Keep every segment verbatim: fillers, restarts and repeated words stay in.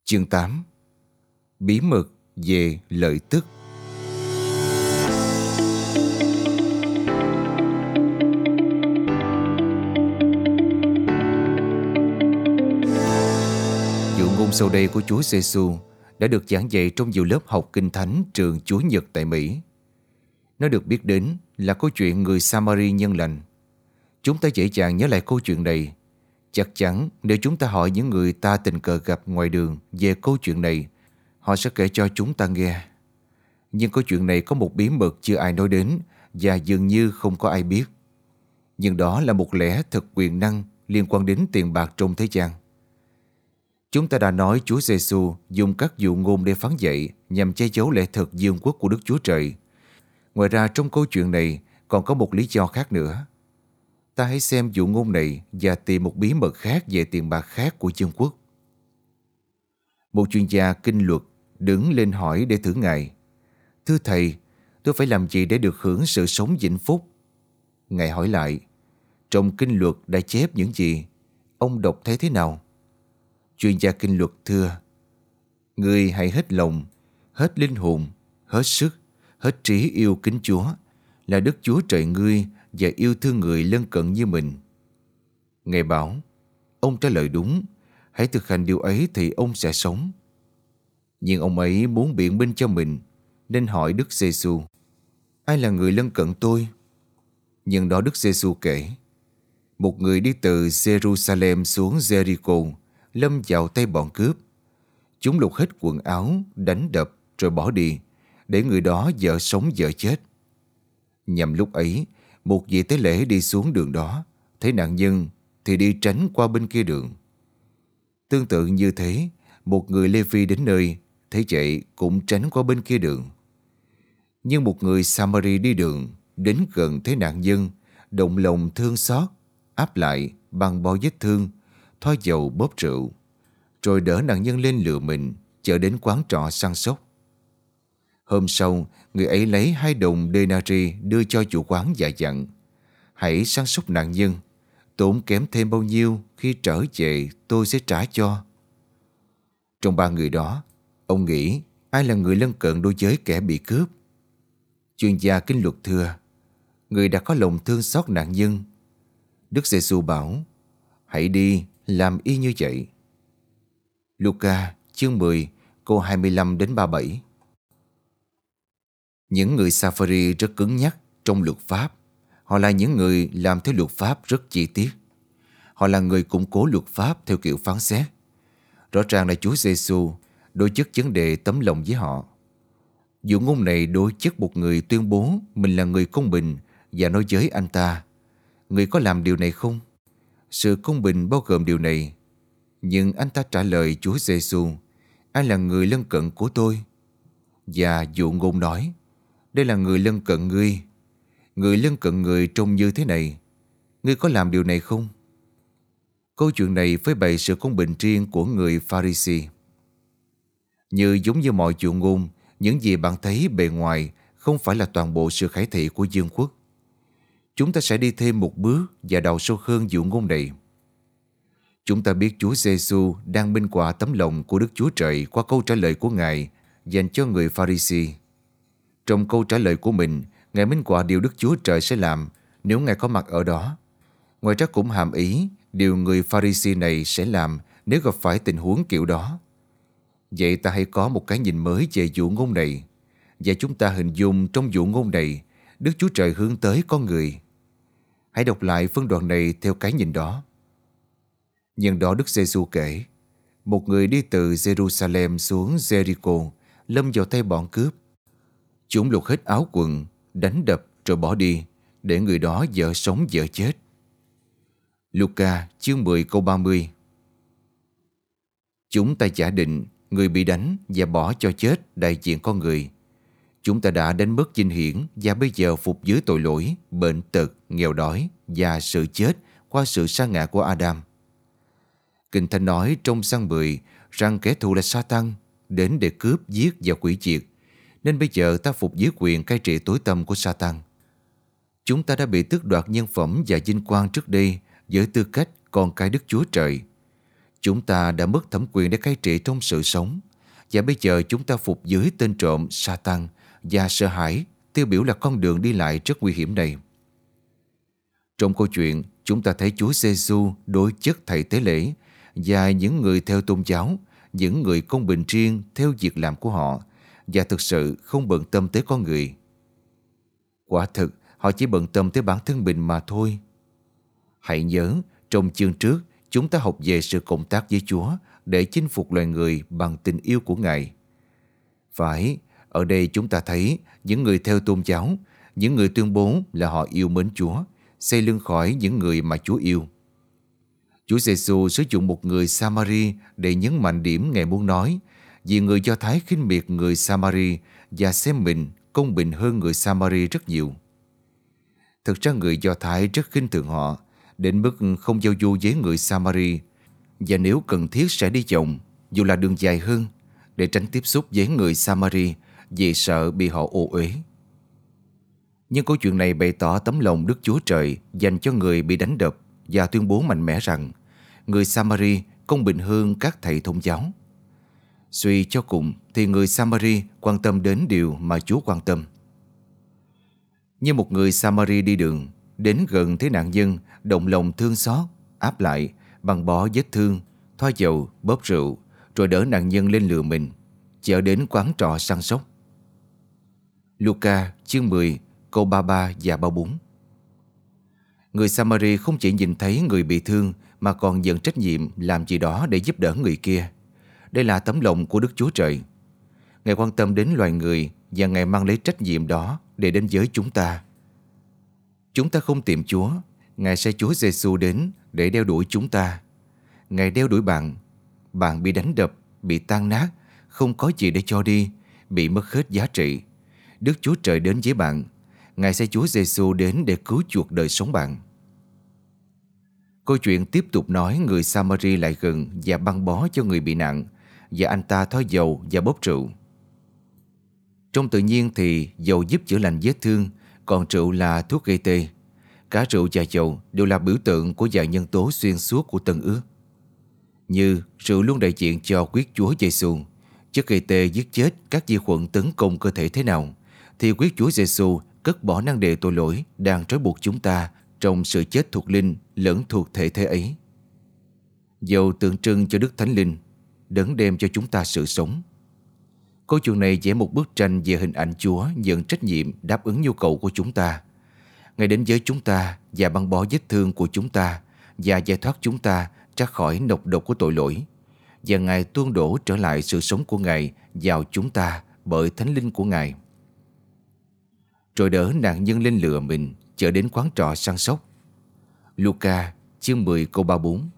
Chương tám. Bí mật về lợi tức. Dụ ngôn sau đây của Chúa Giêsu đã được giảng dạy trong nhiều lớp học kinh thánh trường Chúa Nhật tại Mỹ. Nó được biết đến là câu chuyện người Samari nhân lành. Chúng ta dễ dàng nhớ lại câu chuyện này. Chắc chắn nếu chúng ta hỏi những người ta tình cờ gặp ngoài đường về câu chuyện này, họ sẽ kể cho chúng ta nghe. Nhưng câu chuyện này có một bí mật chưa ai nói đến và dường như không có ai biết. Nhưng đó là một lẽ thật quyền năng liên quan đến tiền bạc trong thế gian. Chúng ta đã nói Chúa Giêsu dùng các dụ ngôn để phán dạy nhằm che giấu lẽ thật vương quốc của Đức Chúa Trời. Ngoài ra trong câu chuyện này còn có một lý do khác nữa. Ta hãy xem dụ ngôn này và tìm một bí mật khác về tiền bạc khác của vương quốc. Một chuyên gia kinh luật đứng lên hỏi để thử Ngài: "Thưa Thầy, tôi phải làm gì để được hưởng sự sống vĩnh phúc?" Ngài hỏi lại: "Trong kinh luật đã chép những gì? Ông đọc thấy thế nào?" Chuyên gia kinh luật thưa: "Ngươi hãy hết lòng, hết linh hồn, hết sức, hết trí yêu kính Chúa, là Đức Chúa Trời ngươi, và yêu thương người lân cận như mình." Ngài bảo: "Ông trả lời đúng, hãy thực hành điều ấy thì ông sẽ sống." Nhưng ông ấy muốn biện minh cho mình, nên hỏi Đức Giêsu: "Ai là người lân cận tôi?" Nhưng đó Đức Giêsu kể: "Một người đi từ Jerusalem xuống Jericho lâm vào tay bọn cướp. Chúng lục hết quần áo, đánh đập rồi bỏ đi, để người đó vợ sống vợ chết. Nhằm lúc ấy, một vị tế lễ đi xuống đường đó, thấy nạn nhân thì đi tránh qua bên kia đường. Tương tự như thế, một người Lê-vi đến nơi, thấy vậy cũng tránh qua bên kia đường. Nhưng một người Samari đi đường, đến gần thấy nạn nhân, động lòng thương xót, áp lại bằng bao vết thương, thoa dầu bóp rượu, rồi đỡ nạn nhân lên lừa mình, chở đến quán trọ săn sóc. Hôm sau, người ấy lấy hai đồng denarii đưa cho chủ quán và dặn: hãy săn sóc nạn nhân, tốn kém thêm bao nhiêu khi trở về tôi sẽ trả cho. Trong ba người đó, ông nghĩ ai là người lân cận đối với kẻ bị cướp? Chuyên gia kinh luật thưa: người đã có lòng thương xót nạn nhân. Đức Giêsu bảo: hãy đi làm y như vậy. Luca chương mười câu hai mươi lăm đến ba mươi bảy. Những người Sa-pha-ri rất cứng nhắc trong luật pháp. Họ là những người làm theo luật pháp rất chi tiết. Họ là người củng cố luật pháp theo kiểu phán xét. Rõ ràng là Chúa Giêsu đối chất vấn đề tấm lòng với họ. Dụ ngôn này đối chất một người tuyên bố mình là người công bình và nói với anh ta: người có làm điều này không? Sự công bình bao gồm điều này. Nhưng anh ta trả lời Chúa Giêsu: ai là người lân cận của tôi? Và dụ ngôn nói: đây là người lân cận ngươi. Người lân cận người trông như thế này. Ngươi có làm điều này không? Câu chuyện này phơi bày sự công bình riêng của người Pha-ri-si. Như giống như mọi dụ ngôn, những gì bạn thấy bề ngoài không phải là toàn bộ sự khải thị của vương quốc. Chúng ta sẽ đi thêm một bước và đào sâu hơn dụ ngôn này. Chúng ta biết Chúa Giêsu đang minh họa tấm lòng của Đức Chúa Trời qua câu trả lời của Ngài dành cho người Pha-ri-si. Trong câu trả lời của mình, Ngài minh họa điều Đức Chúa Trời sẽ làm nếu Ngài có mặt ở đó. Ngoài ra cũng hàm ý điều người Pha-ri-si này sẽ làm nếu gặp phải tình huống kiểu đó. Vậy ta hãy có một cái nhìn mới về dụ ngôn này, và chúng ta hình dung trong dụ ngôn này Đức Chúa Trời hướng tới con người. Hãy đọc lại phân đoạn này theo cái nhìn đó. Nhưng đó Đức Giêsu kể: một người đi từ Jerusalem xuống Jericho lâm vào tay bọn cướp. Chúng lục hết áo quần, đánh đập rồi bỏ đi, để người đó vợ sống vợ chết. Luca chương mười câu ba mươi. Chúng ta giả định người bị đánh và bỏ cho chết đại diện con người. Chúng ta đã đánh mất vinh hiển và bây giờ phục dưới tội lỗi, bệnh tật, nghèo đói và sự chết qua sự sa ngã của Adam. Kinh Thánh nói trong Giăng mười rằng kẻ thù là Sa-tan, đến để cướp, giết và hủy diệt. Nên bây giờ ta phục dưới quyền cai trị tối tăm của Sa-tan. Chúng ta đã bị tước đoạt nhân phẩm và vinh quang trước đây với tư cách con cái Đức Chúa Trời. Chúng ta đã mất thẩm quyền để cai trị trong sự sống, và bây giờ chúng ta phục dưới tên trộm Satan, và sợ hãi tiêu biểu là con đường đi lại rất nguy hiểm này. Trong câu chuyện, chúng ta thấy Chúa Giêsu đối chất thầy tế lễ và những người theo tôn giáo, những người công bình riêng theo việc làm của họ, và thực sự không bận tâm tới con người. Quả thực, họ chỉ bận tâm tới bản thân mình mà thôi. Hãy nhớ, trong chương trước, chúng ta học về sự cộng tác với Chúa để chinh phục loài người bằng tình yêu của Ngài. Phải, ở đây chúng ta thấy những người theo tôn giáo, những người tuyên bố là họ yêu mến Chúa, xây lưng khỏi những người mà Chúa yêu. Chúa Giêsu sử dụng một người Samari để nhấn mạnh điểm Ngài muốn nói, vì người Do Thái khinh miệt người Samari và xem mình công bình hơn người Samari rất nhiều. Thực ra người Do Thái rất khinh thường họ, đến mức không giao du với người Samari, và nếu cần thiết sẽ đi vòng, dù là đường dài hơn, để tránh tiếp xúc với người Samari vì sợ bị họ ô uế. Nhưng câu chuyện này bày tỏ tấm lòng Đức Chúa Trời dành cho người bị đánh đập và tuyên bố mạnh mẽ rằng người Samari công bình hơn các thầy tôn giáo. Suy cho cùng thì người Samari quan tâm đến điều mà Chúa quan tâm. Như một người Samari đi đường, đến gần thấy nạn nhân, động lòng thương xót, áp lại, băng bó vết thương, thoa dầu, bóp rượu, rồi đỡ nạn nhân lên lừa mình, chở đến quán trọ săn sóc. Luca chương mười câu ba mươi ba và ba mươi bốn. Người Samari không chỉ nhìn thấy người bị thương mà còn nhận trách nhiệm làm gì đó để giúp đỡ người kia. Đây là tấm lòng của Đức Chúa Trời. Ngài quan tâm đến loài người và Ngài mang lấy trách nhiệm đó để đến với chúng ta. Chúng ta không tìm Chúa, Ngài sai Chúa Giêsu đến để đeo đuổi chúng ta. Ngài đeo đuổi bạn. Bạn bị đánh đập, bị tan nát, không có gì để cho đi, bị mất hết giá trị. Đức Chúa Trời đến với bạn. Ngài sai Chúa Giêsu đến để cứu chuộc đời sống bạn. Câu chuyện tiếp tục nói người Samari lại gần và băng bó cho người bị nạn, và anh ta thoa dầu và bóp rượu. Trong tự nhiên thì dầu giúp chữa lành vết thương, còn rượu là thuốc gây tê. Cả rượu và dầu đều là biểu tượng của vài nhân tố xuyên suốt của Tân Ước. Như rượu luôn đại diện cho huyết Chúa Giêsu, chất gây tê giết chết các vi khuẩn tấn công cơ thể thế nào, thì huyết Chúa Giêsu cất bỏ năng đề tội lỗi đang trói buộc chúng ta trong sự chết thuộc linh lẫn thuộc thể thế ấy. Dầu tượng trưng cho Đức Thánh Linh, đấng đem cho chúng ta sự sống. Câu chuyện này vẽ một bức tranh về hình ảnh Chúa nhận trách nhiệm đáp ứng nhu cầu của chúng ta. Ngài đến với chúng ta và băng bó vết thương của chúng ta và giải thoát chúng ta ra khỏi nọc độc của tội lỗi. Và Ngài tuôn đổ trở lại sự sống của Ngài vào chúng ta bởi Thánh Linh của Ngài. Rồi đỡ nạn nhân lên lừa mình, chở đến quán trọ săn sóc. Luca chương mười câu ba mươi bốn.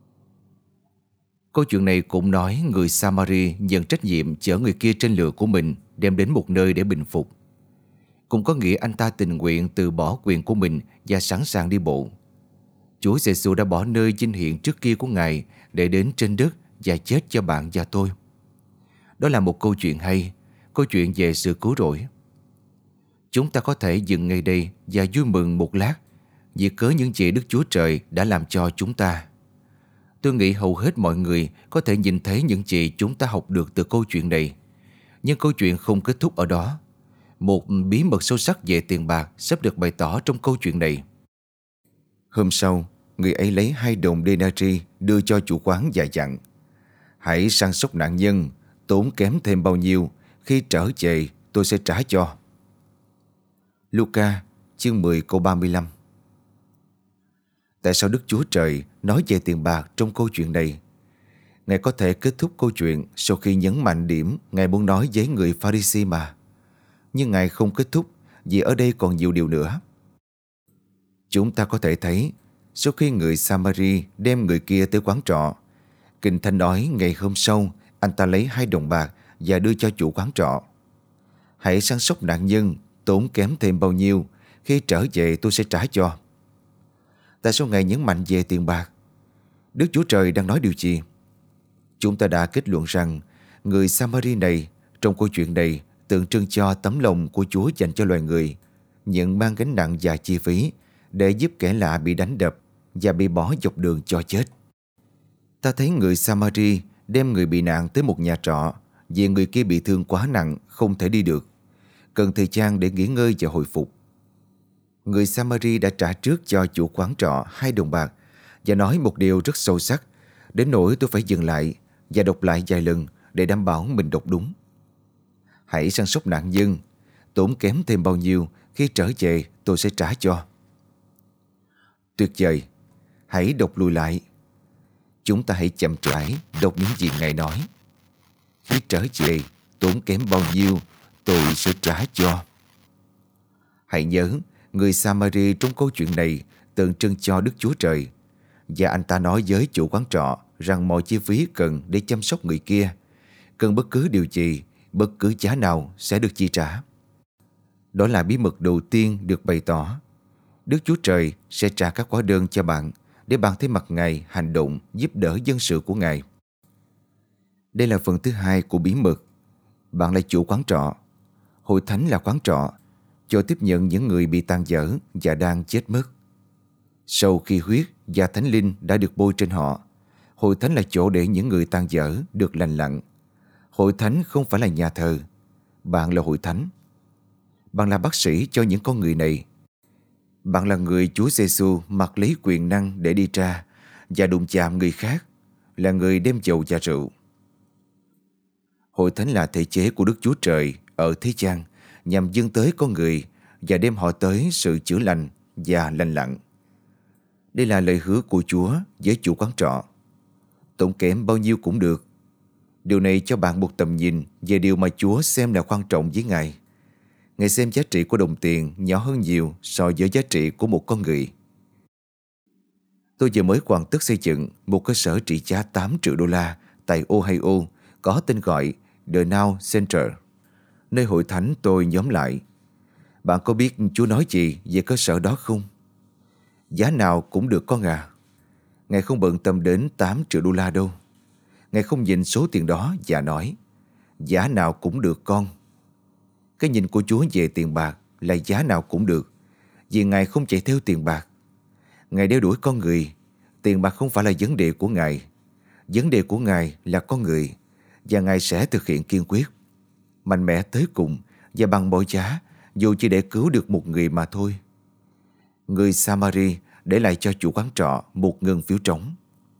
Câu chuyện này cũng nói người Samari nhận trách nhiệm chở người kia trên lừa của mình đem đến một nơi để bình phục. Cũng có nghĩa anh ta tình nguyện từ bỏ quyền của mình và sẵn sàng đi bộ. Chúa Giêsu đã bỏ nơi vinh hiển trước kia của Ngài để đến trên đất và chết cho bạn và tôi. Đó là một câu chuyện hay, câu chuyện về sự cứu rỗi. Chúng ta có thể dừng ngay đây và vui mừng một lát vì cớ những gì Đức Chúa Trời đã làm cho chúng ta. Tôi nghĩ hầu hết mọi người có thể nhìn thấy những gì chúng ta học được từ câu chuyện này. Nhưng câu chuyện không kết thúc ở đó. Một bí mật sâu sắc về tiền bạc sắp được bày tỏ trong câu chuyện này. Hôm sau, người ấy lấy hai đồng denarii đưa cho chủ quán và dặn: hãy săn sóc nạn nhân, tốn kém thêm bao nhiêu, khi trở về tôi sẽ trả cho. Luca chương mười câu ba mươi lăm. Tại sao Đức Chúa Trời nói về tiền bạc trong câu chuyện này? Ngài có thể kết thúc câu chuyện sau khi nhấn mạnh điểm Ngài muốn nói với người Pha-ri-si mà. Nhưng Ngài không kết thúc vì ở đây còn nhiều điều nữa. Chúng ta có thể thấy sau khi người Samari đem người kia tới quán trọ, Kinh Thánh nói ngày hôm sau anh ta lấy hai đồng bạc và đưa cho chủ quán trọ. Hãy săn sóc nạn nhân, tốn kém thêm bao nhiêu, khi trở về tôi sẽ trả cho. Tại sao Ngài nhấn mạnh về tiền bạc? Đức Chúa Trời đang nói điều gì? Chúng ta đã kết luận rằng người Samari này trong câu chuyện này tượng trưng cho tấm lòng của Chúa dành cho loài người, nhận mang gánh nặng và chi phí để giúp kẻ lạ bị đánh đập và bị bỏ dọc đường cho chết. Ta thấy người Samari đem người bị nạn tới một nhà trọ vì người kia bị thương quá nặng, không thể đi được, cần thời gian để nghỉ ngơi và hồi phục. Người Samari đã trả trước cho chủ quán trọ hai đồng bạc và nói một điều rất sâu sắc, đến nỗi tôi phải dừng lại và đọc lại vài lần để đảm bảo mình đọc đúng. Hãy săn sóc nạn nhân, tốn kém thêm bao nhiêu khi trở về tôi sẽ trả cho. Tuyệt vời, hãy đọc lùi lại. Chúng ta hãy chậm rãi đọc những gì Ngài nói. Khi trở về, tốn kém bao nhiêu tôi sẽ trả cho. Hãy nhớ, người Samari trong câu chuyện này tượng trưng cho Đức Chúa Trời, và anh ta nói với chủ quán trọ rằng mọi chi phí cần để chăm sóc người kia, cần bất cứ điều gì, bất cứ giá nào sẽ được chi trả. Đó là bí mật đầu tiên được bày tỏ. Đức Chúa Trời sẽ trả các hóa đơn cho bạn để bạn thấy mặt Ngài hành động giúp đỡ dân sự của Ngài. Đây là phần thứ hai của bí mật. Bạn là chủ quán trọ. Hội thánh là quán trọ cho tiếp nhận những người bị tàn dở và đang chết mất. Sau khi huyết và thánh linh đã được bôi trên họ, hội thánh là chỗ để những người tàn dở được lành lặn. Hội thánh không phải là nhà thờ. Bạn là hội thánh. Bạn là bác sĩ cho những con người này. Bạn là người Chúa Giêsu mặc lấy quyền năng để đi ra và đụng chạm người khác, là người đem dầu và rượu. Hội thánh là thể chế của Đức Chúa Trời ở thế gian nhằm dâng tới con người và đem họ tới sự chữa lành và lành lặn. Đây là lời hứa của Chúa với chủ quán trọ. Tốn kém bao nhiêu cũng được. Điều này cho bạn một tầm nhìn về điều mà Chúa xem là quan trọng với Ngài. Ngài xem giá trị của đồng tiền nhỏ hơn nhiều so với giá trị của một con người. Tôi vừa mới hoàn tất xây dựng một cơ sở trị giá tám triệu đô la tại Ohio có tên gọi The Now Center, nơi hội thánh tôi nhóm lại. Bạn có biết Chúa nói gì về cơ sở đó không? Giá nào cũng được con à. Ngài không bận tâm đến tám triệu đô la đâu. Ngài không nhìn số tiền đó và nói giá nào cũng được con. Cái nhìn của Chúa về tiền bạc là giá nào cũng được, vì Ngài không chạy theo tiền bạc. Ngài đeo đuổi con người. Tiền bạc không phải là vấn đề của Ngài. Vấn đề của Ngài là con người, và Ngài sẽ thực hiện kiên quyết, mạnh mẽ tới cùng và bằng mọi giá, dù chỉ để cứu được một người mà thôi. Người Samari để lại cho chủ quán trọ một ngân phiếu trống.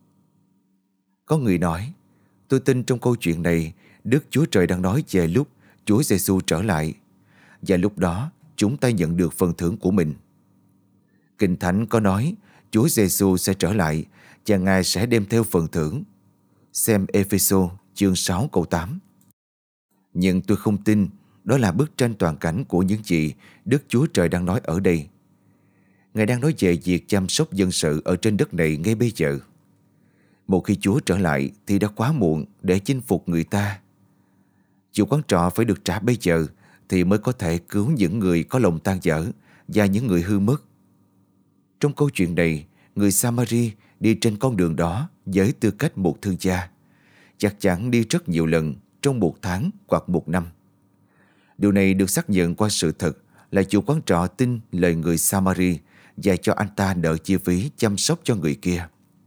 Có người nói, tôi tin trong câu chuyện này Đức Chúa Trời đang nói về lúc Chúa Giêsu trở lại, và lúc đó chúng ta nhận được phần thưởng của mình. Kinh Thánh có nói Chúa Giêsu sẽ trở lại và Ngài sẽ đem theo phần thưởng. Xem Ê-phê-sô chương sáu câu tám. Nhưng tôi không tin đó là bức tranh toàn cảnh của những gì Đức Chúa Trời đang nói ở đây. Ngài đang nói về việc chăm sóc dân sự ở trên đất này ngay bây giờ. Một khi Chúa trở lại thì đã quá muộn để chinh phục người ta. Chủ quán trọ phải được trả bây giờ thì mới có thể cứu những người có lòng tan dở và những người hư mất. Trong câu chuyện này, người Samari đi trên con đường đó với tư cách một thương gia, chắc chắn đi rất nhiều lần trong một tháng hoặc một năm. Điều này được xác nhận qua sự thật là chủ quán trọ tin lời người Samari và cho anh ta đỡ chi phí chăm sóc cho người kia.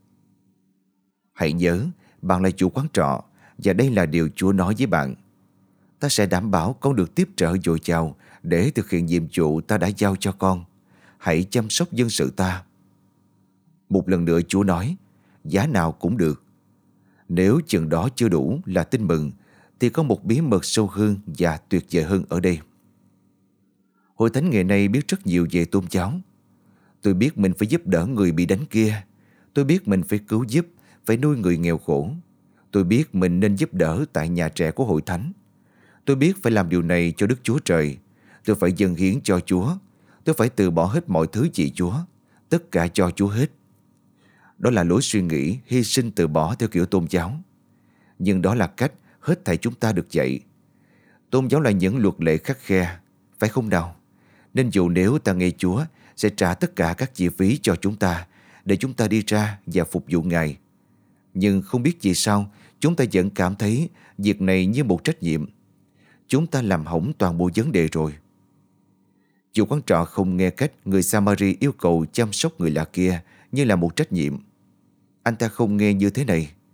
Hãy nhớ, bạn là chủ quán trọ và đây là điều Chúa nói với bạn. Ta sẽ đảm bảo con được tiếp trợ dồi dào để thực hiện nhiệm vụ ta đã giao cho con. Hãy chăm sóc dân sự ta. Một lần nữa Chúa nói, giá nào cũng được. Nếu chừng đó chưa đủ là tin mừng, thì có một bí mật sâu hơn và tuyệt vời hơn ở đây. Hội thánh ngày nay biết rất nhiều về tôn giáo. Tôi biết mình phải giúp đỡ người bị đánh kia. Tôi biết mình phải cứu giúp, phải nuôi người nghèo khổ. Tôi biết mình nên giúp đỡ tại nhà trẻ của hội thánh. Tôi biết phải làm điều này cho Đức Chúa Trời. Tôi phải dâng hiến cho Chúa. Tôi phải từ bỏ hết mọi thứ vì Chúa. Tất cả cho Chúa hết. Đó là lối suy nghĩ hy sinh từ bỏ theo kiểu tôn giáo. Nhưng đó là cách hết thảy chúng ta được dạy. Tôn giáo là những luật lệ khắt khe, phải không nào? Nên dù nếu ta nghe Chúa sẽ trả tất cả các chi phí cho chúng ta để chúng ta đi ra và phục vụ Ngài. Nhưng không biết vì sao chúng ta vẫn cảm thấy việc này như một trách nhiệm. Chúng ta làm hỏng toàn bộ vấn đề rồi. Chủ quán trọ không nghe cách người Samari yêu cầu chăm sóc người lạ kia như là một trách nhiệm. Anh ta không nghe như thế này.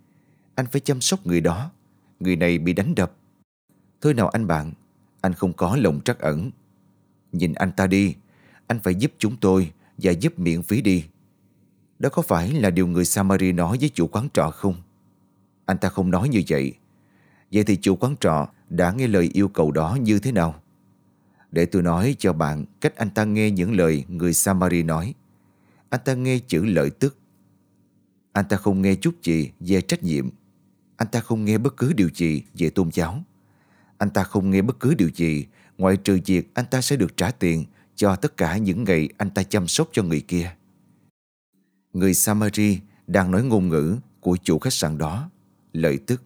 Anh phải chăm sóc người đó. Người này bị đánh đập. Thôi nào anh bạn, anh không có lòng trắc ẩn. Nhìn anh ta đi, anh phải giúp chúng tôi và giúp miễn phí đi. Đó có phải là điều người Samari nói với chủ quán trọ không? Anh ta không nói như vậy. Vậy thì chủ quán trọ đã nghe lời yêu cầu đó như thế nào? Để tôi nói cho bạn cách anh ta nghe những lời người Samari nói. Anh ta nghe chữ lợi tức. Anh ta không nghe chút gì về trách nhiệm. Anh ta không nghe bất cứ điều gì về tôn giáo. Anh ta không nghe bất cứ điều gì ngoại trừ việc anh ta sẽ được trả tiền cho tất cả những ngày anh ta chăm sóc cho người kia. Người Samari đang nói ngôn ngữ của chủ khách sạn đó, lợi tức.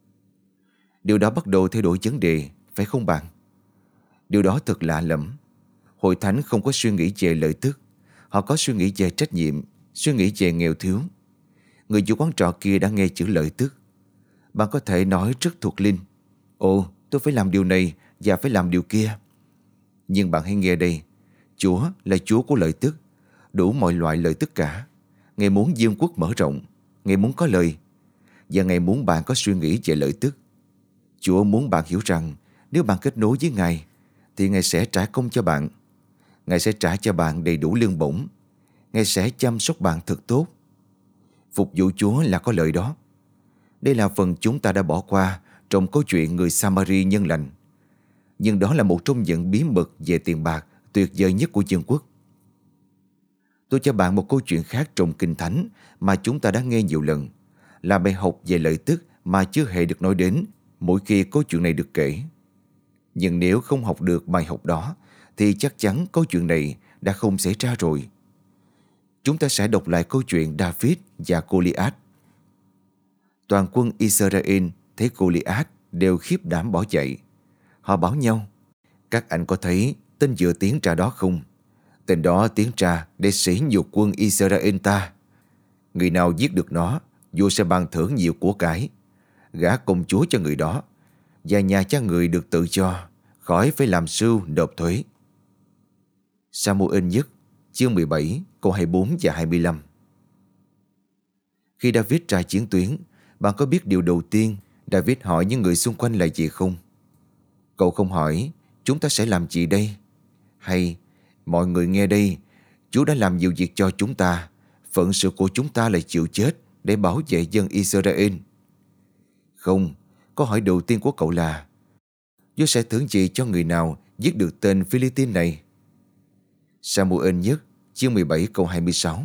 Điều đó bắt đầu thay đổi vấn đề, phải không bạn? Điều đó thật lạ lẫm. Hội thánh không có suy nghĩ về lợi tức. Họ có suy nghĩ về trách nhiệm, suy nghĩ về nghèo thiếu. Người chủ quán trọ kia đã nghe chữ lợi tức. Bạn có thể nói rất thuộc linh. Ồ, tôi phải làm điều này và phải làm điều kia. Nhưng bạn hãy nghe đây. Chúa là Chúa của lợi tức. Đủ mọi loại lợi tức cả. Ngài muốn vương quốc mở rộng. Ngài muốn có lời. Và Ngài muốn bạn có suy nghĩ về lợi tức. Chúa muốn bạn hiểu rằng nếu bạn kết nối với Ngài thì Ngài sẽ trả công cho bạn. Ngài sẽ trả cho bạn đầy đủ lương bổng. Ngài sẽ chăm sóc bạn thật tốt. Phục vụ Chúa là có lợi đó. Đây là phần chúng ta đã bỏ qua trong câu chuyện người Samari nhân lành. Nhưng đó là một trong những bí mật về tiền bạc tuyệt vời nhất của vương quốc. Tôi cho bạn một câu chuyện khác trong Kinh Thánh mà chúng ta đã nghe nhiều lần, là bài học về lợi tức mà chưa hề được nói đến mỗi khi câu chuyện này được kể. Nhưng nếu không học được bài học đó thì chắc chắn câu chuyện này đã không xảy ra rồi. Chúng ta sẽ đọc lại câu chuyện David và Goliath. Toàn quân Israel thấy Goliath đều khiếp đảm bỏ chạy. Họ bảo nhau, các anh có thấy tên vừa tiến ra đó không? Tên đó tiến ra để sỉ nhục quân Israel ta. Người nào giết được nó, vua sẽ ban thưởng nhiều của cải, gả công chúa cho người đó, và nhà cha người được tự do, khỏi phải làm sưu nộp thuế. Sa-mu-ên nhất, chương mười bảy, câu hai mươi bốn và hai mươi lăm. Khi David ra chiến tuyến, bạn có biết điều đầu tiên David hỏi những người xung quanh là gì không? Cậu không hỏi, chúng ta sẽ làm gì đây? Hay, mọi người nghe đây, Chúa đã làm nhiều việc cho chúng ta, phận sự của chúng ta là chịu chết để bảo vệ dân Israel. Không, câu hỏi đầu tiên của cậu là, Chúa sẽ thưởng gì cho người nào giết được tên Philistine này? Sa-mu-ên nhất, chương mười bảy, câu hai mươi sáu.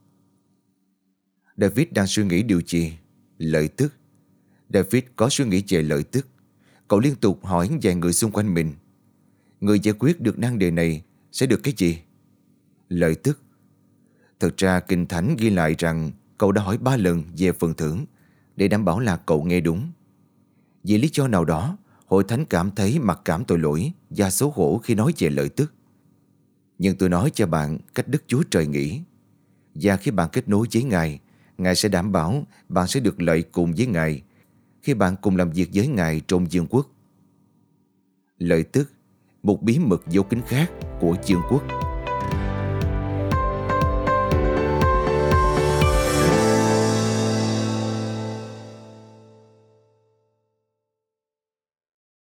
David đang suy nghĩ điều gì? Lợi tức. David có suy nghĩ về lợi tức. Cậu liên tục hỏi vài người xung quanh mình. Người giải quyết được nan đề này sẽ được cái gì? Lợi tức. Thật ra Kinh Thánh ghi lại rằng cậu đã hỏi ba lần về phần thưởng để đảm bảo là cậu nghe đúng. Vì lý do nào đó, Hội Thánh cảm thấy mặc cảm tội lỗi và xấu hổ khi nói về lợi tức. Nhưng tôi nói cho bạn cách Đức Chúa Trời nghĩ. Và khi bạn kết nối với Ngài, Ngài sẽ đảm bảo bạn sẽ được lợi cùng với Ngài khi bạn cùng làm việc với Ngài trong vương quốc. Lợi tức, một bí mật vô kín khác của vương quốc.